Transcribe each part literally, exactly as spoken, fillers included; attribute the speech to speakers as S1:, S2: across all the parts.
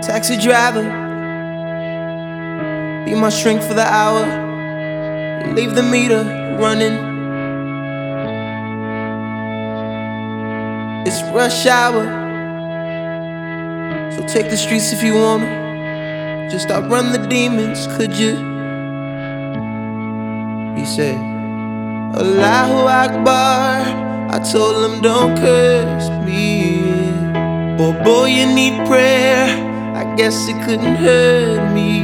S1: Taxi driver, be my shrink for the hour. Leave the meter running. It's rush hour, so take the streets if you wanna. Just outrun the demons, could you? He said, Allahu Akbar. I told him don't curse me. Oh boy, you need prayer. I guess it couldn't hurt me.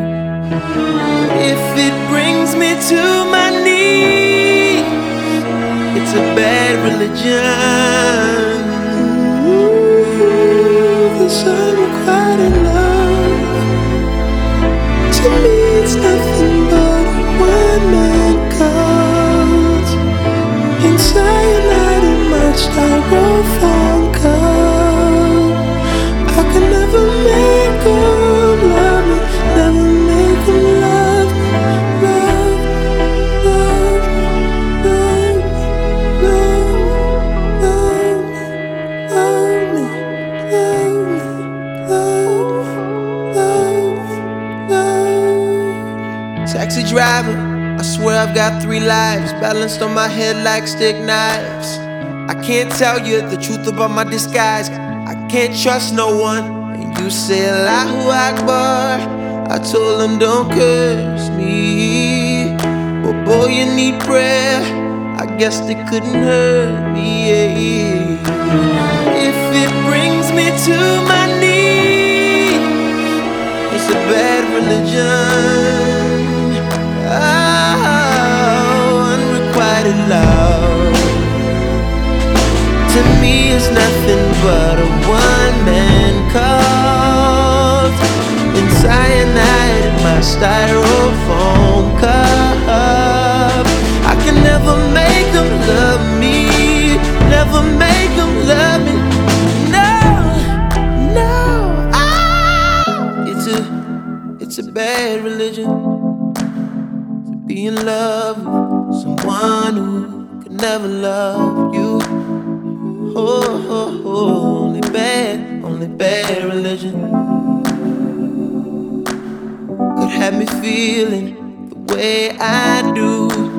S1: If it brings me to my knees, it's a bad religion. Ooh, this unrequited love, to me it's nothing but a one-man cult. In cyanide and my styrofoam cup, I can never make them love me, never make them love me, love, love, love, love, love me, love me, love, love, love. Taxi driver, I swear I've got three lives balanced on my head like stick knives. I can't tell you the truth about my disguise. I can't trust no one. And you say Allahu Akbar. I told him don't curse me. But boy, you need prayer. I guess they couldn't hurt me. If it brings me to my knees, it's a bad religion. Oh, unrequited love, to me it's nothing but a one-man cult. In cyanide in my styrofoam cup, I can never make them love me, never make them love me. No, no, ah. It's a, it's a bad religion to be in love with someone who could never love you. Oh, oh, oh, only bad, only bad religion could have me feeling the way I do.